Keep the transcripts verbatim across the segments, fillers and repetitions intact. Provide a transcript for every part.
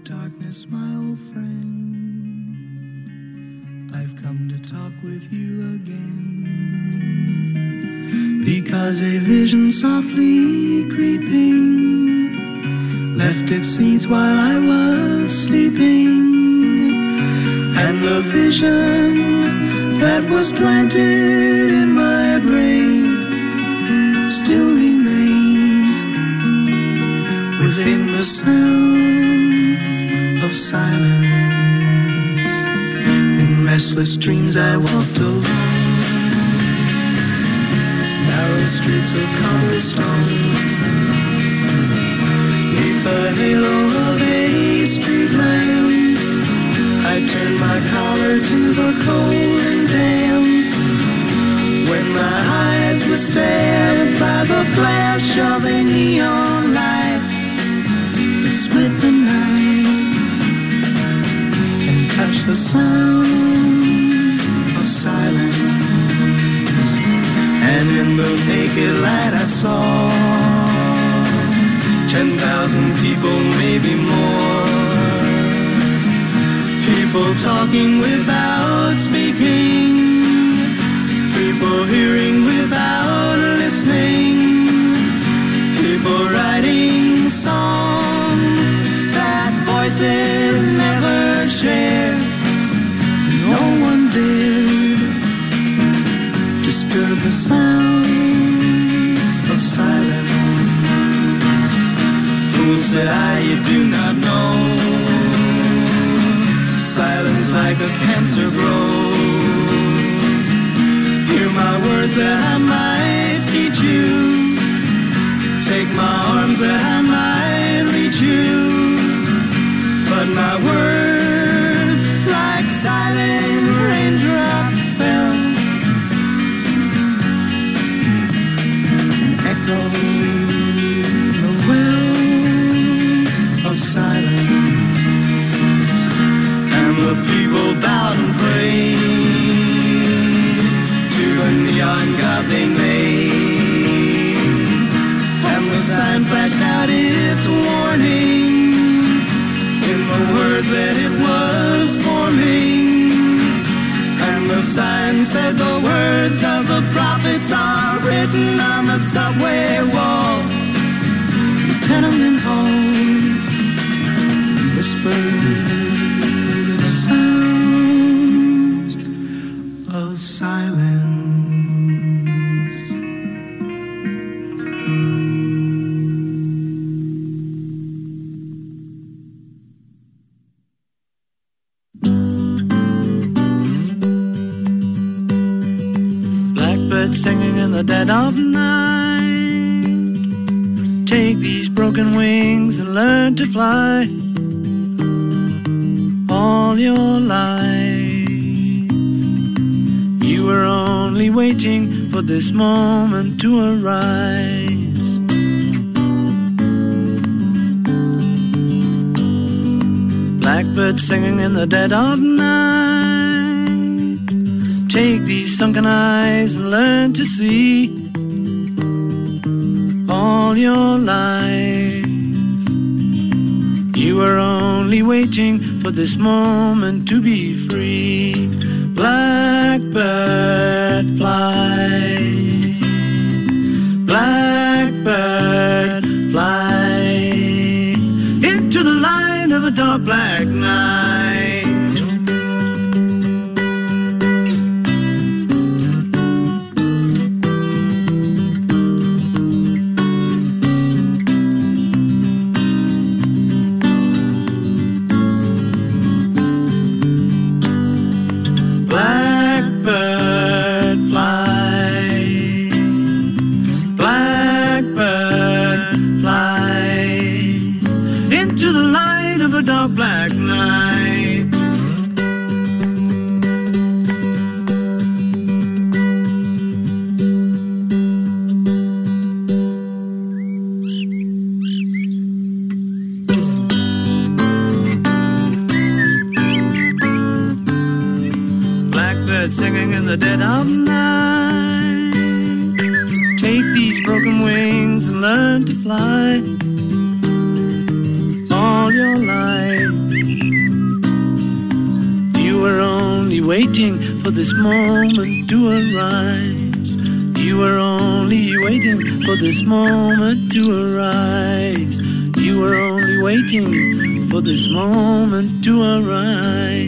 darkness, my old friend. I've come to talk with you again, because a vision softly creeping left its seeds while I was sleeping, and the vision that was planted in my brain still remains within the sound of silence. In restless dreams I walked alone, narrow streets of cobblestone, neath the halo of a street lamp. I turned my collar to the cold and damp, when my eyes were stabbed by the flash of a neon light that split the night and touched the sound of silence. And in the naked light I saw ten thousand people, maybe more, people talking without speaking, people hearing without listening, people writing songs that voices never share. No one dared disturb the sound of silence. Fool, said I, you do not know, silence like a cancer grows. Hear my words that I might teach you, take my arms that I might reach you, but my words like silent raindrops fell, echoing the wells of silence. And the people bowed and prayed to a neon god they made, and the sign flashed out its warning in the words that it was forming. And the sign said the words of the prophets are written on the subway walls, the tenement halls, whispered the sounds of silence. Blackbird singing in the dead of night, take these broken wings and learn to fly. All your life you were only waiting for this moment to arise. Blackbird singing in the dead of night, take these sunken eyes and learn to see. All your life you were only waiting for this moment to be free. Blackbird fly, blackbird fly, into the light of a dark black night. Blackbird fly, blackbird fly, into the light of a dark black night. Singing in the dead of night, take these broken wings and learn to fly. All your life waiting for this moment to arise. You were only waiting for this moment to arise. You were only waiting for this moment to arise.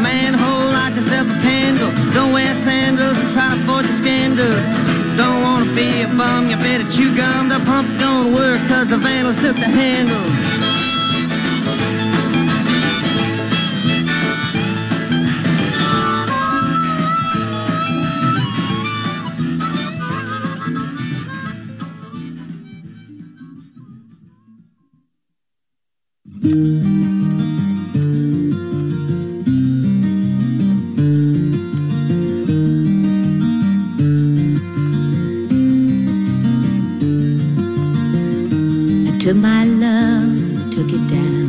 Don't wear sandals and try to forge a scandal. Don't wanna be a bum, you better chew gum. The pump don't work cause the vandals took the handle. Took my love, took it down.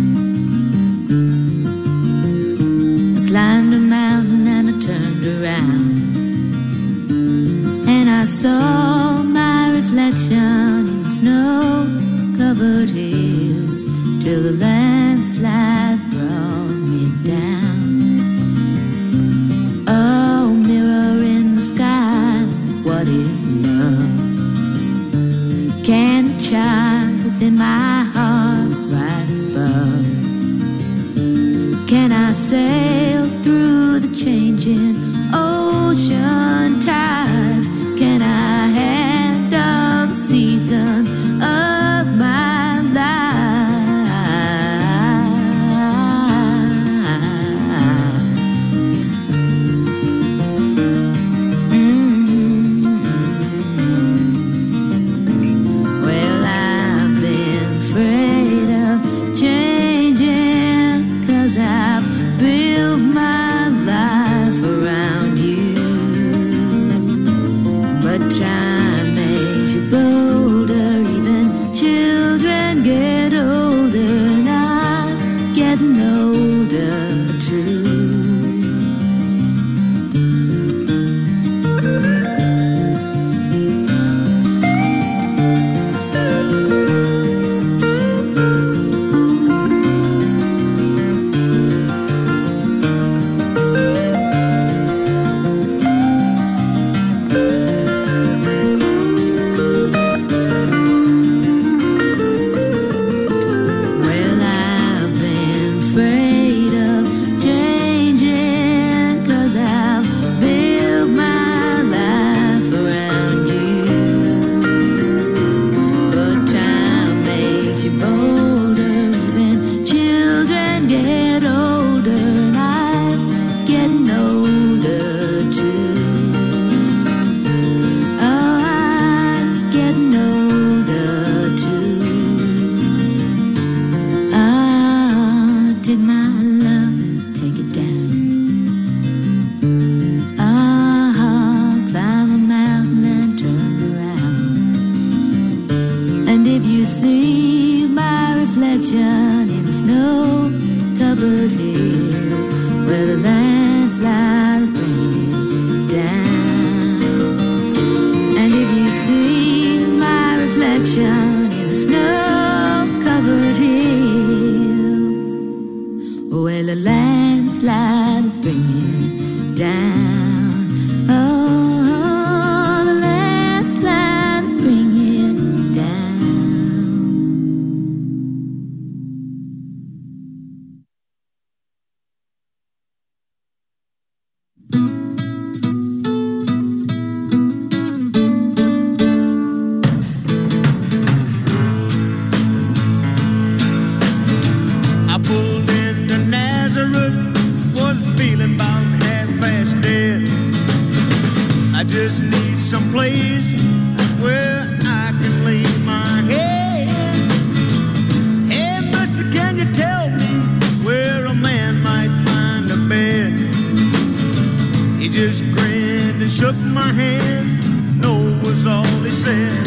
I climbed a mountain and I turned around, and I saw my reflection in snow-covered hills till the landslide brought me down. Oh, mirror in the sky, what is love? Can the child within my heart rise above? Can I sail through the changing ocean tides? Can I handle the seasons of my life? Mm-hmm. Well, I've been afraid of changing, 'cause I've built my life around you. But time makes you bolder, even children get older, and I'm getting older too. Well, I've been afraid of changing, 'cause I've built my life around you. But time makes you bolder, even children get older, and I'm getting older too. Oh, I'm getting older too. Ah, take my love, take it down. Ah, climb a mountain and turn around. And if you see my reflection in the snow-covered hills, where the landslide bring it down. And if you see my reflection in the snow-covered hills, well, the landslide bring it down. Oh, the landslide bring it down. I pulled into Nazareth, was feeling about half-past dead. I just need some place where I can lay my head. Hey, mister, can you tell me where a man might find a bed? He just grinned and shook my hand, no was all he said.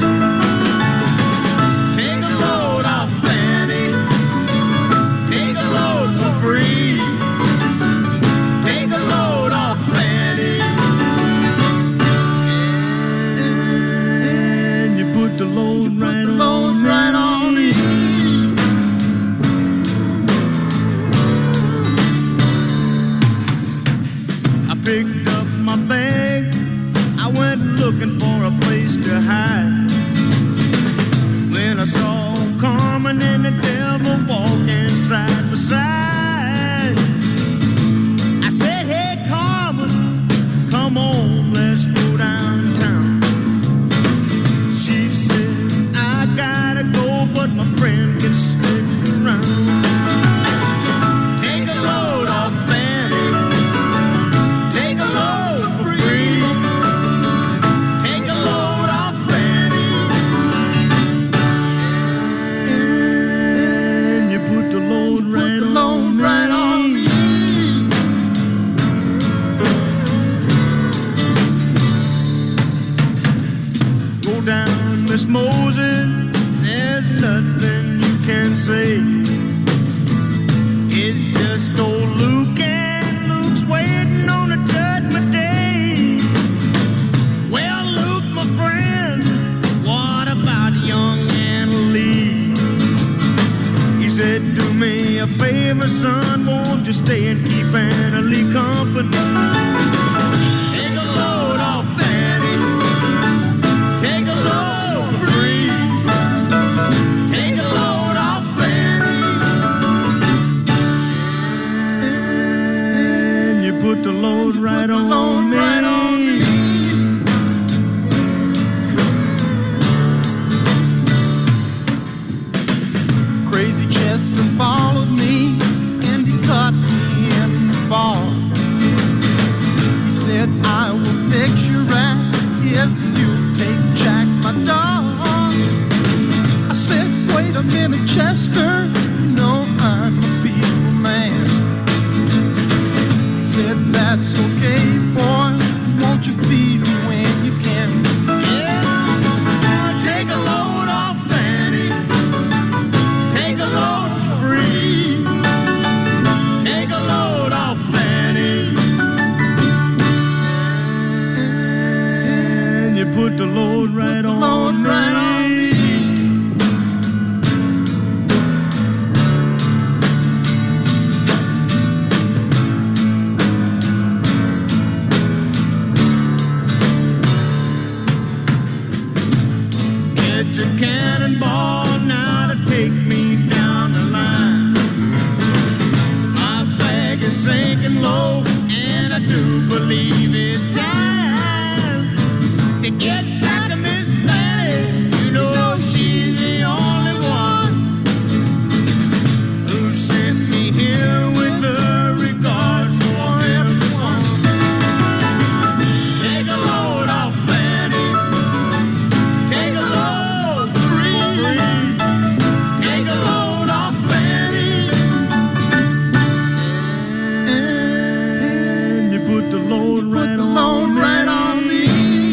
Take a load off Fanny, take a load for free. Take a load off Fanny, and you put the load right on, right on me. I picked up my bag, I went looking for a place to hide. When I saw Carmen and the devil walking side by side, I said, hey Carmen, come on, let's go downtown. me. Right on me. Crazy Chester followed me and he caught me in the fall. He said, I will fix you right if you take Jack, my dog. I said, wait a minute, Chester, you know I'm a peaceful man. He said, that's okay, boy, won't you feed me when you can? Yeah, take a load off Fanny, take a load free, take a load off Fanny, and you put the load right on load me. Right on me. Get your cannonball now to take me down the line. My bag is sinking low, and I do believe it's time to get back to Miss Fanny. You know she's the only one who sent me here with her regards for everyone. Take a load off Fanny, take a load free, take a load off Fanny, and you put the load right on me. Right on me.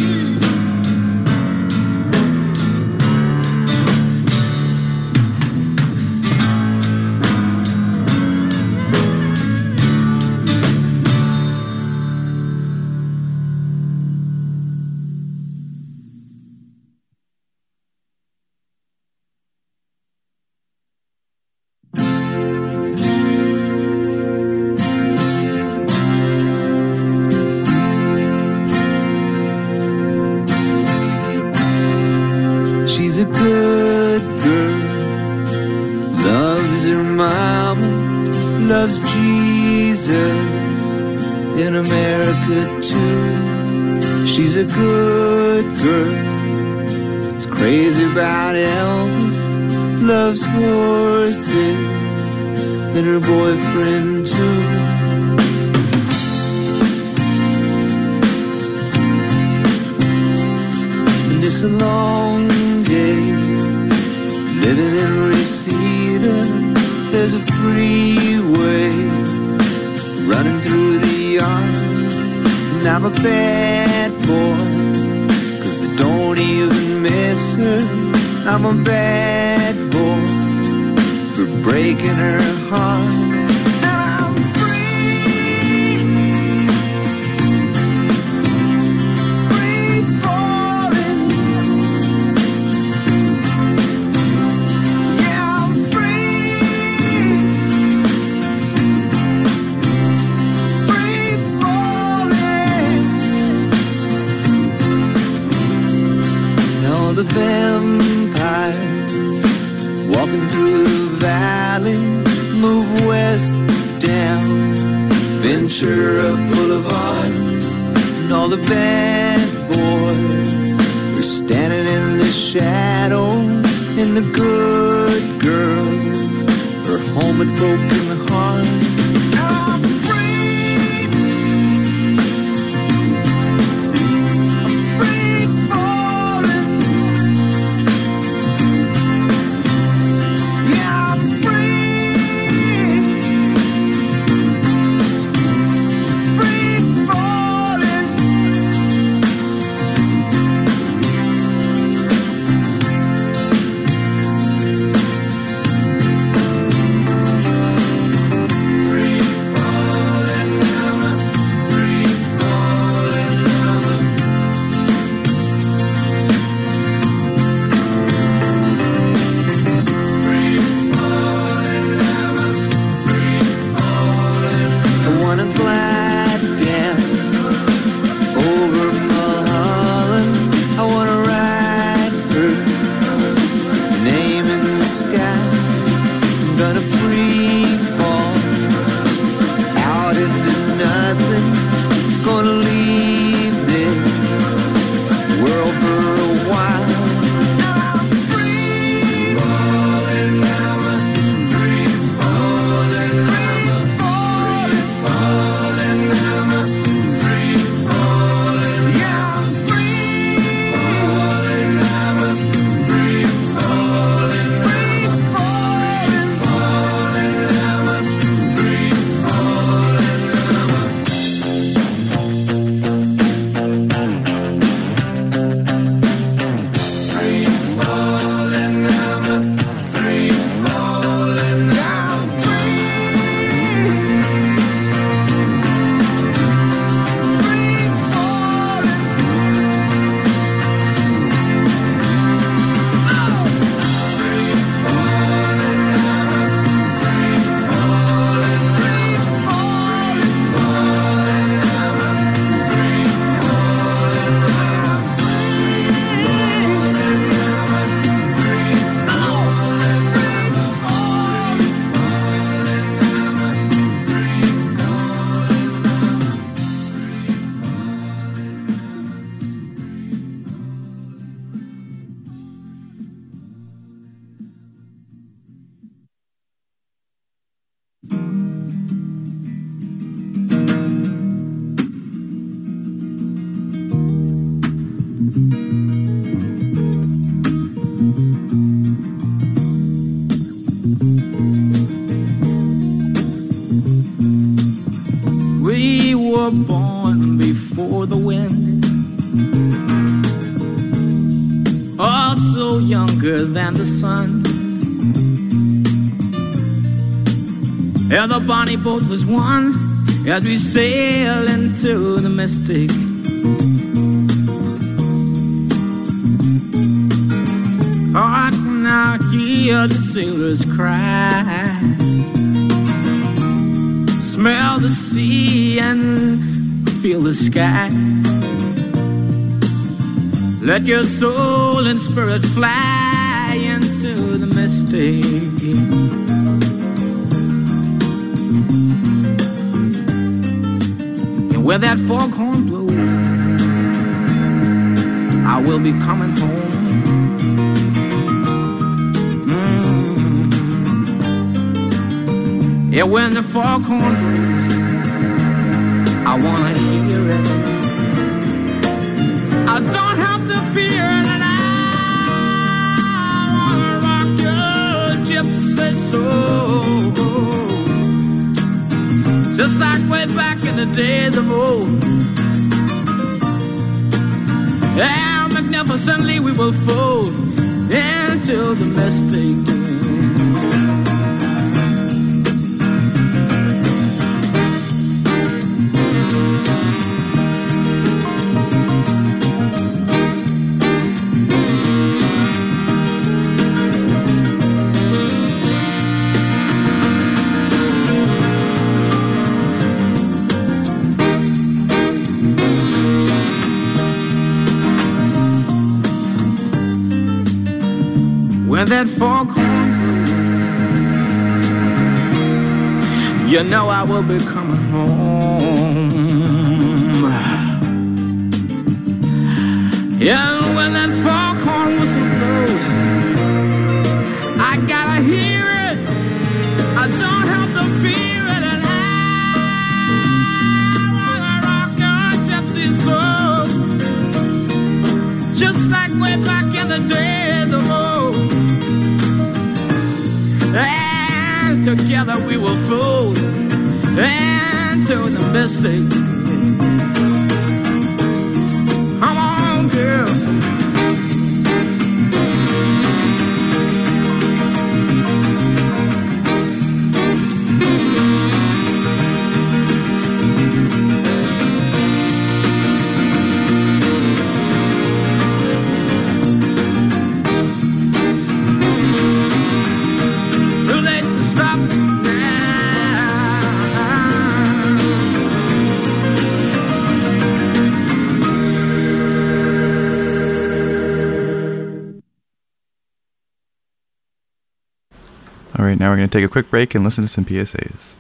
She's a good girl, loves her mama, loves Jesus in America too. She's a good girl, is crazy about Elvis, loves horses and her boyfriend too. And it's a long day living in Reseda. There's a freeway running through the yard, and I'm a bad boy, cause I don't even miss her. I'm a bad boy for breaking her heart. And I'm free, free falling. Yeah, I'm free, free falling. And all the vampires walking through the valley move west down Ventura Boulevard, and all the bad boys are standing in the shadows, and the good girls are home with broken hearts. I'm free, I'm free falling. Yeah, I'm free, free falling. stronger than the sun. And the bonnie boat was one as we sail into the mystic. Oh, I can now hear the sailors cry, smell the sea and feel the sky. Let your soul and spirit fly into the mystic. And where that foghorn blows, I will be coming home. Mm. Yeah, when the foghorn blows, I wanna hear it. I don't have to fear it, and I wanna rock your gypsy soul, just like way back in the days of old. And magnificently we will fold into the mystic. When that foghorn blows, you know I will be coming home. Yeah, when that foghorn whistle blows, I gotta hear it. I don't have to fear it, and I wanna rock your gypsy soul, just like way back in the days of old. And together we will fold into the mystic. Come on, girl. All right, now we're going to take a quick break and listen to some P S As.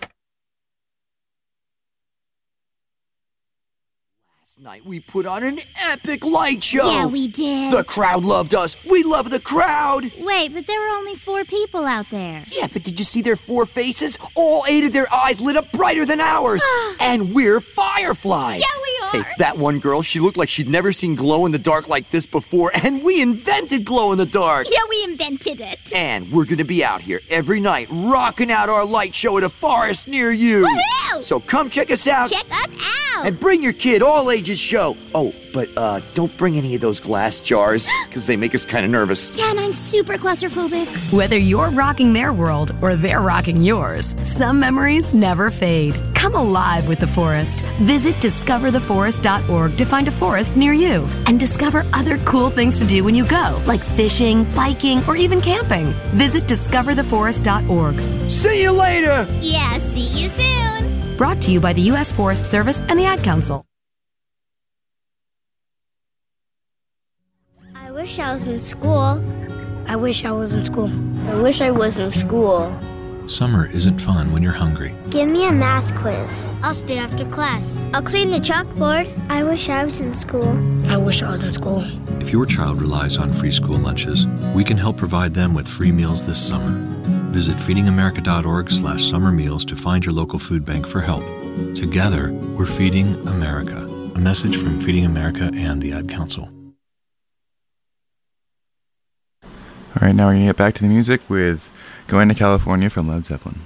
Last night we put on an epic light show. Yeah, we did. The crowd loved us. We love the crowd. Wait, but there were only four people out there. Yeah, but did you see their four faces? All eight of their eyes lit up brighter than ours. And we're fireflies. Yeah, we are. Hey, that one girl, she looked like she'd never seen glow in the dark like this before, and we invented glow in the dark. Yeah, we invented it. And we're gonna be out here every night, rocking out our light show at a forest near you. Woohoo! So come check us out. Check us out. And bring your kid, all ages show. Oh, but uh, don't bring any of those glass jars, because they make us kind of nervous. Yeah, and I'm super claustrophobic. Whether you're rocking their world or they're rocking yours, some memories never fade. Come alive with the forest. Visit discover the forest dot org to find a forest near you and discover other cool things to do when you go, like fishing, biking, or even camping. Visit discover the forest dot org. See you later! Yeah, see you soon. Brought to you by the U S Forest Service and the Ad Council. I wish I was in school. I wish I was in school. I wish I was in school. Summer isn't fun when you're hungry. Give me a math quiz. I'll stay after class. I'll clean the chalkboard. I wish I was in school. I wish I was in school. If your child relies on free school lunches, we can help provide them with free meals this summer. Visit feeding america dot org slash summer meals to find your local food bank for help. Together, we're Feeding America. A message from Feeding America and the Ad Council. All right, now we're going to get back to the music with Going to California from Led Zeppelin.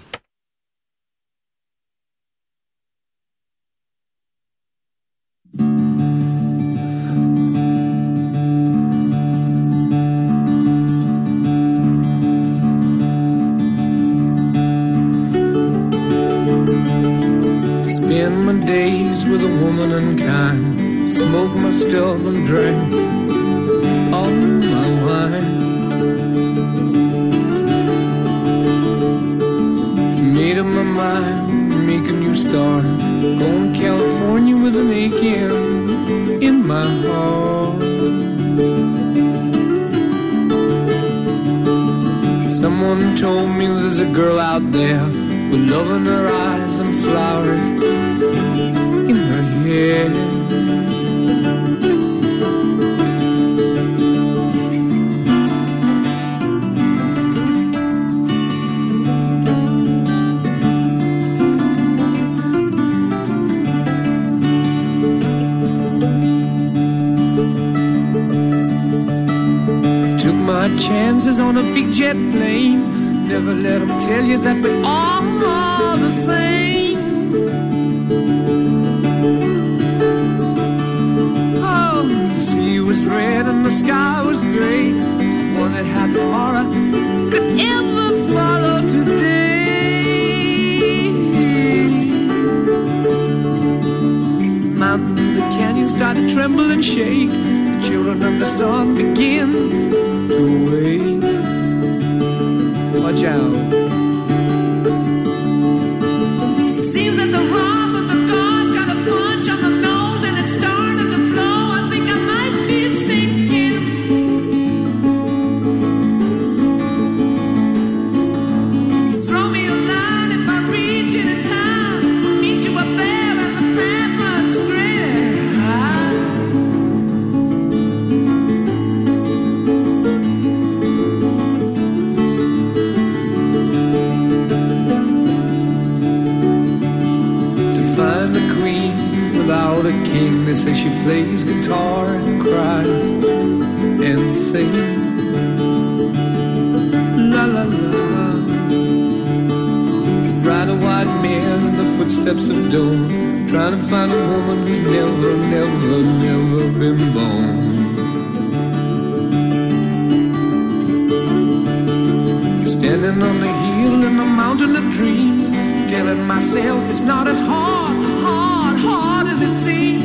smoked my stuff and drank all my wine. Made up my mind, make a new start, going to California with an aching in my heart. Someone told me there's a girl out there with love in her eyes and flowers in her hair. Took my chances on a big jet plane. Never let them tell you that we're all the same. Oh, the sea was red and the sky was gray. Wondered how tomorrow could ever follow today. Mountains and the canyons started to tremble and shake. The children of the sun begin to wake. Watch out. It seems that the wrath of the gods got a punch on the nose and it started to flow. I think I might be sinking. Throw me a line if I reach it in time. Meet you up there and the path runs straight high. Without a king, they say she plays guitar and cries and sings. La la la. Ride a white mare in the footsteps of dawn, trying to find a woman who's never, never, never been born. Standing on the hill in the mountain of dreams, telling myself it's not as hard, hard, hard as it seems.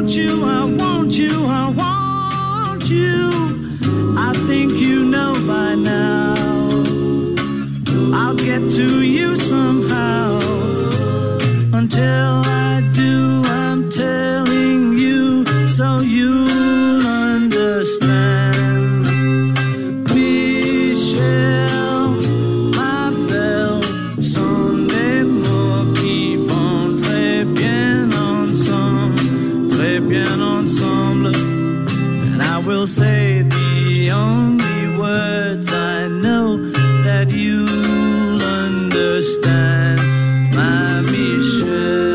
I think you know by now. that you'll understand, my Michelle.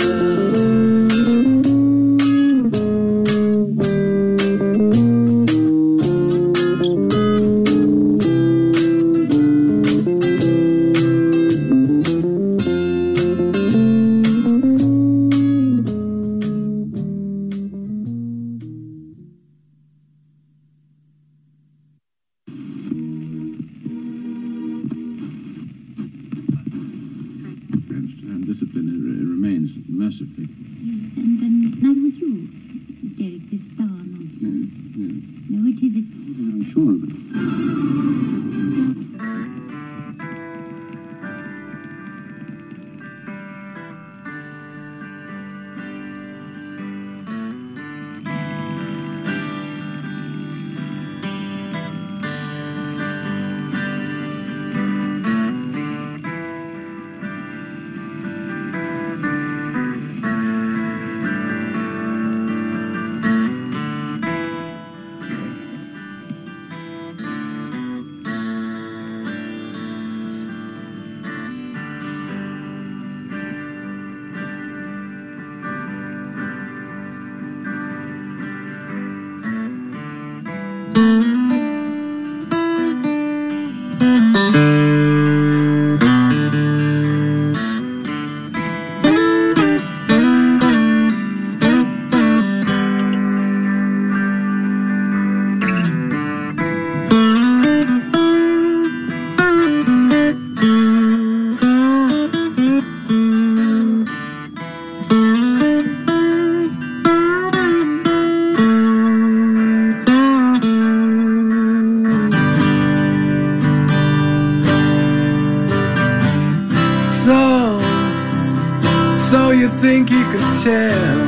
Think you could tell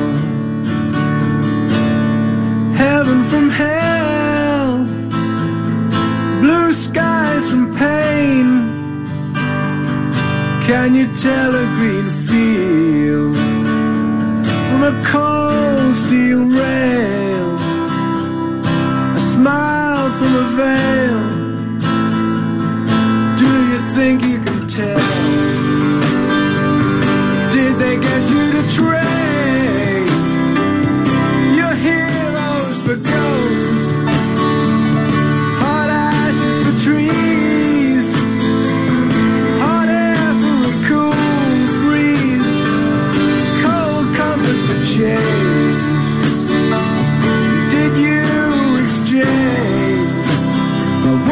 heaven from hell, blue skies from pain? Can you tell a green field from a cold steel rail, a smile from a veil? Do you think you can tell? Did they get you to trade your heroes for ghosts, hot ashes for trees, hot air for a cool breeze, cold comfort for change? Did you exchange a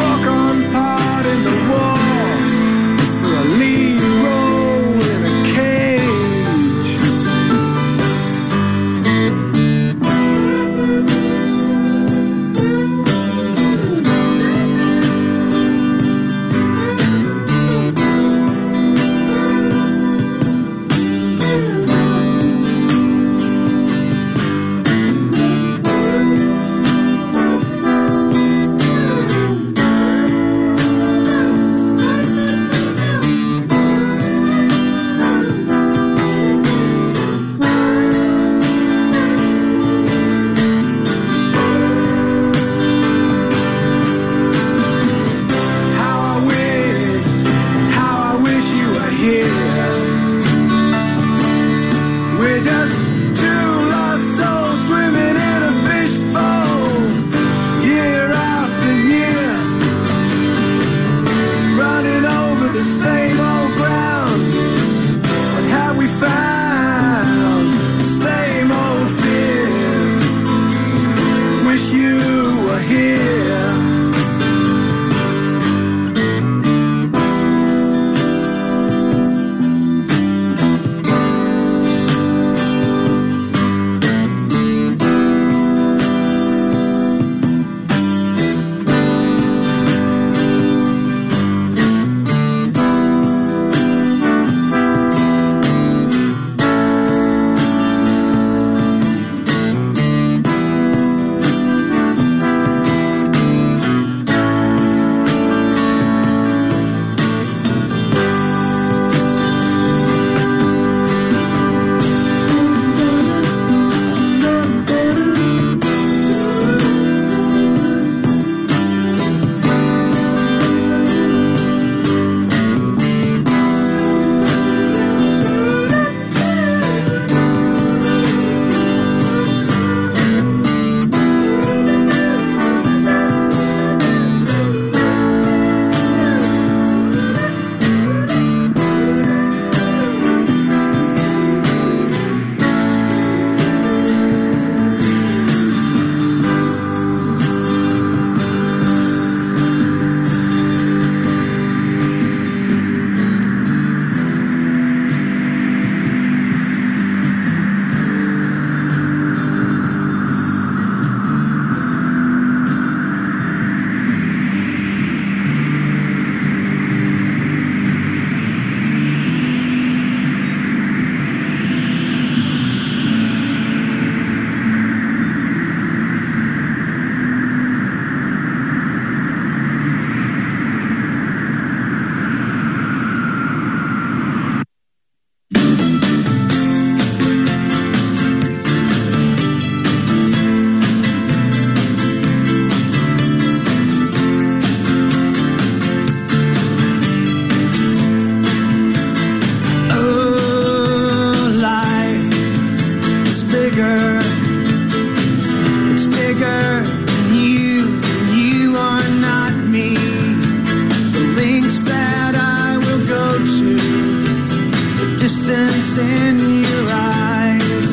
what's in your eyes.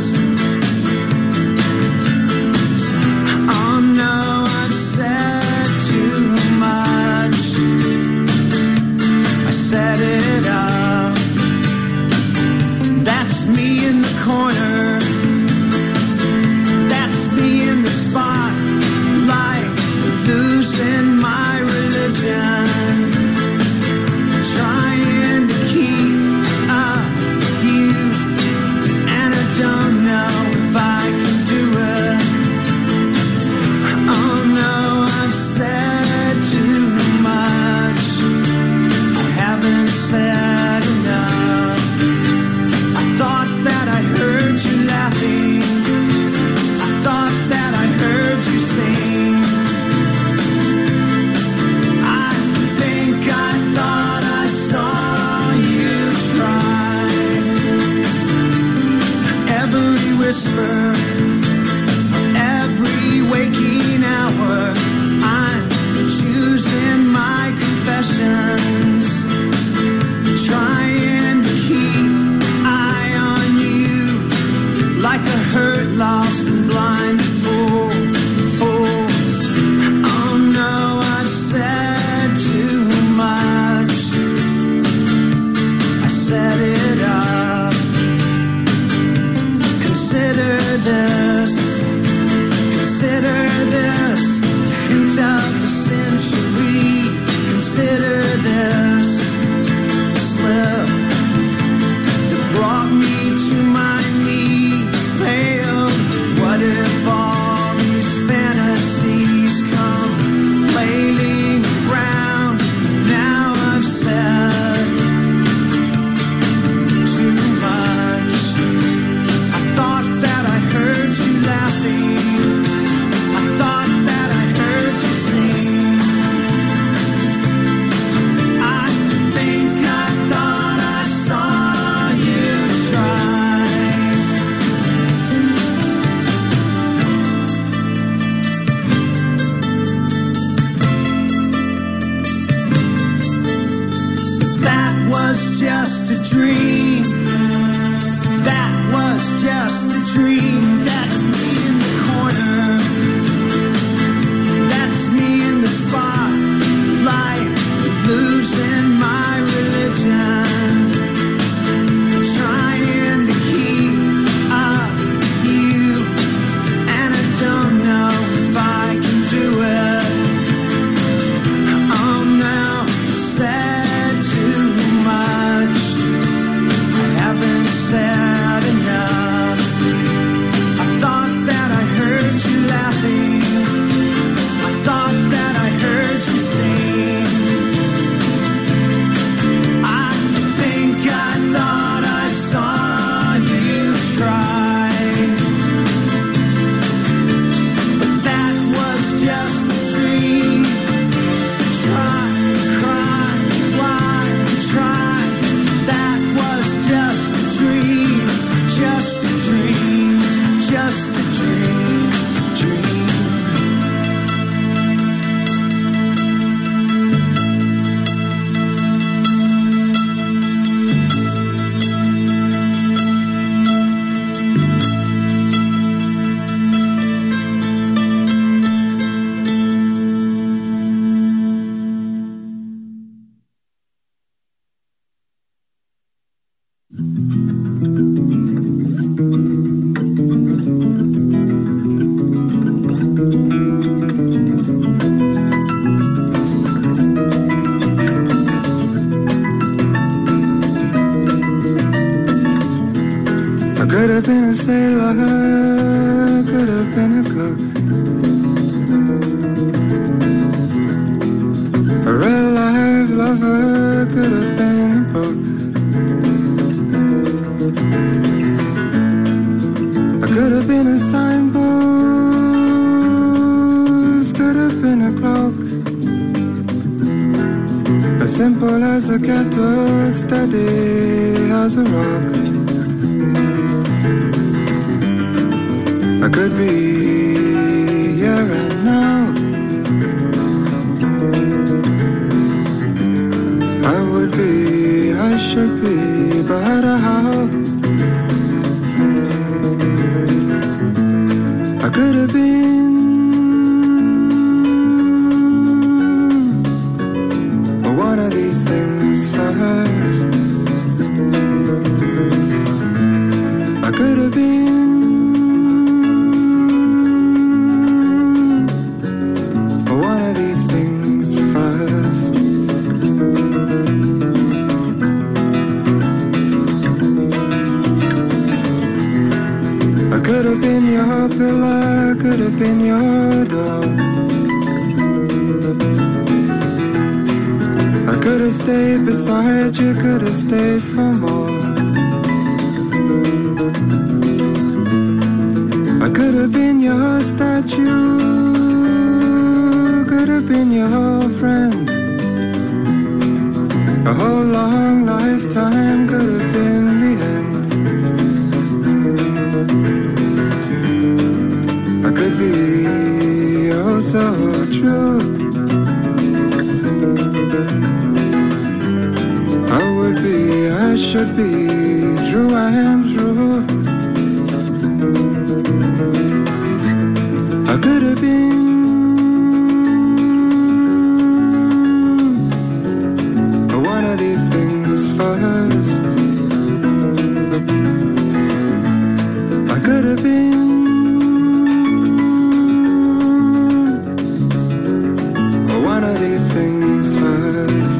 Oh no, I've said too much. I set it up. That's me in the corner. That's me in the spotlight, losing my religion. Trying to keep up with you, and I don't know if I can do it. Oh no, I've said too much. I haven't said enough. I thought that I heard you laughing. I thought that I heard you sing. I think I thought I saw you try. Every whisper, every waking hour, I'm choosing my confessions, trying to keep eye on you, like a hurt, lost and blind fool, fool. Oh no, I've said too much. I set it up. Consider this, consider this, hint of the century. Consider this slip that brought me to my knees, pale. What if all these fantasies come flailing around? Now I've said too much. I thought that I heard you laughing. I thought that I heard you sing. I think I thought I saw you try. That was just a dream. That was just a dream. That's me in the corner. That's me in the spotlight, losing my religion. Trying to keep up with you, and I don't know if I can do it. Oh no, I said too much. I haven't said enough. I thought that I heard you laughing. I thought that I heard you sing. I think I thought I saw you try. But that was just a dream. Try, cry, why, try. That was just a dream. Just a dream. Just a dream. Dream. I could have been a sailor, could have been a cook, a real life lover, could have been a book. I could have been a signpost, could have been a cloak, as simple as a kettle, steady as a rock. I could be here and now. I would be, I should be, but how? have been one of these things first. I could have been one of these things first. I could have been your pillar, I could have been your door. I could have stayed beside you, could have stayed for more. I could have been your statue, could have been your friend. A whole long lifetime could have been the end. I could be oh so true. I would be, I should be through and through. I could have been one of these things first. I could have been one of these things first.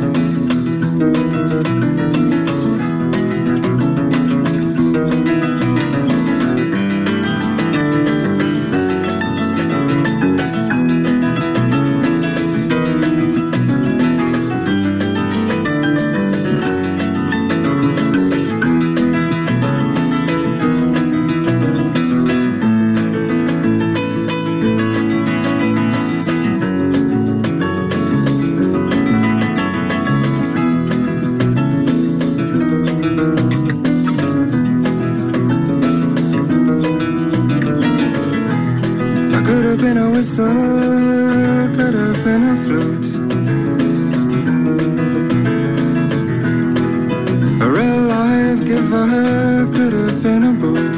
Could have been a flute, a real life giver, could have been a boot.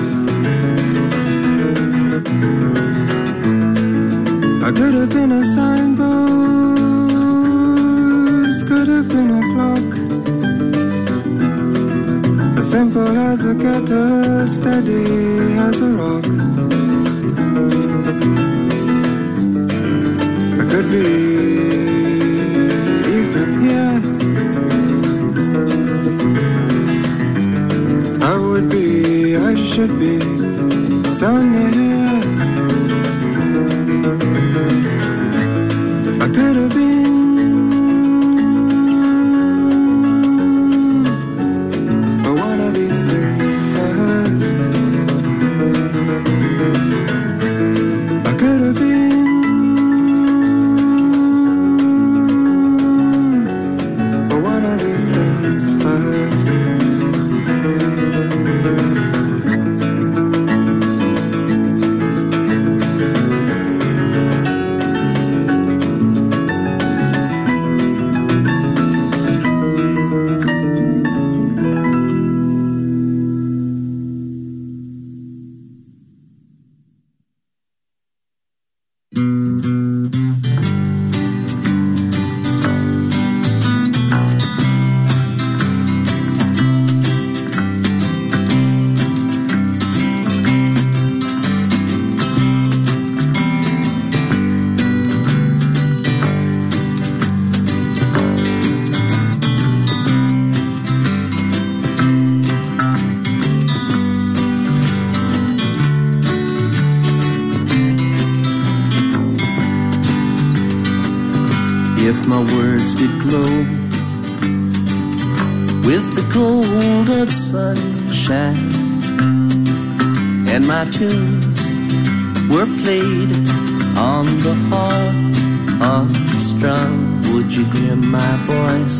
I could have been a signpost, could have been a clock, as simple as a kettle, steady as a rock. Could be even here. I would be, I should be so near. I could have been one of these things first. I could have been if my words did glow with the gold of sunshine, and my tunes were played on the harp unstrung, would you hear my voice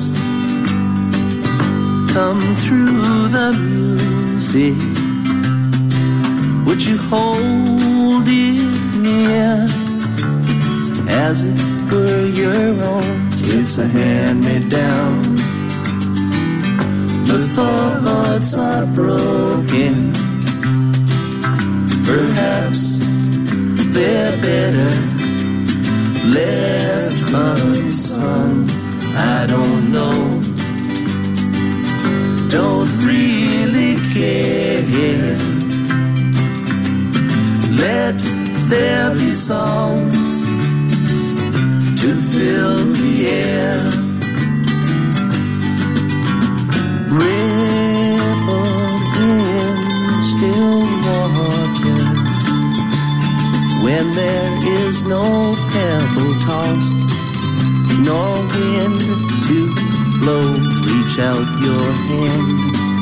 come through the music? Would you hold it near as it were your own? It's a hand-me-down. The thoughts are broken. Perhaps they're son, I don't know. Don't really care. Let there be songs to fill the air. Ripple in still water when there is no pebble tossed, nor wind to blow. Reach out your hand.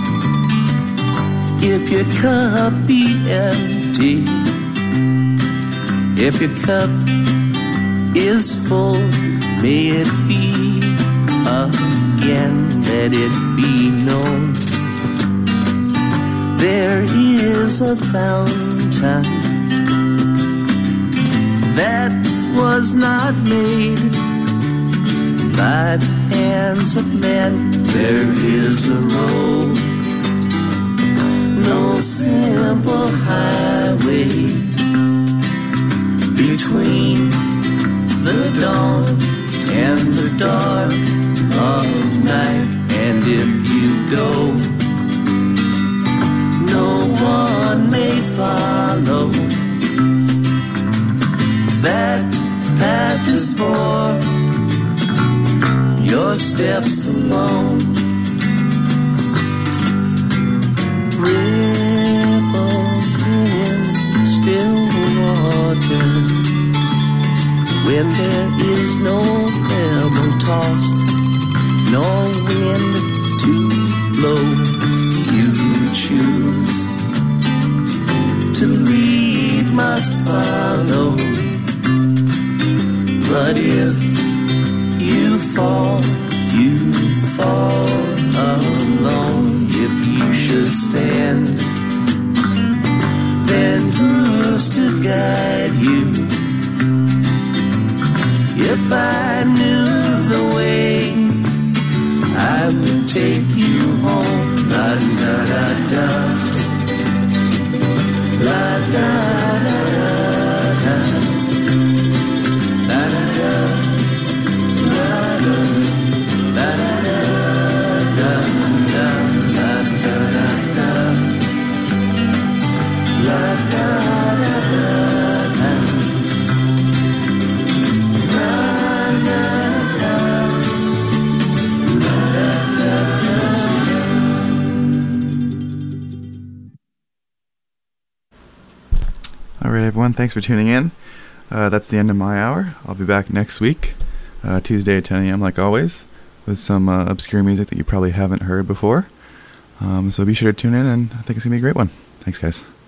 If your cup be empty, if your cup is full, may it be again, let it be known. There is a fountain that was not made by the hands of men. There is a road, no simple highway between the dawn and the dark of night. And if you go, no one may follow. That path is for your steps alone. Ripple in still water when there is no pebble tossed, no wind to blow. You choose to lead, must follow. But if you fall, you fall alone. If you should stand, then who's to guide you? If I knew the way, I would take you home. La da da da, la da da da, la da da, la da, la da da da, la da da da, la da da da. All right, everyone, thanks for tuning in. Uh, that's the end of my hour. I'll be back next week, uh, Tuesday at ten a.m. like always, with some uh, obscure music that you probably haven't heard before. Um, so be sure to tune in, and I think it's going to be a great one. Thanks, guys.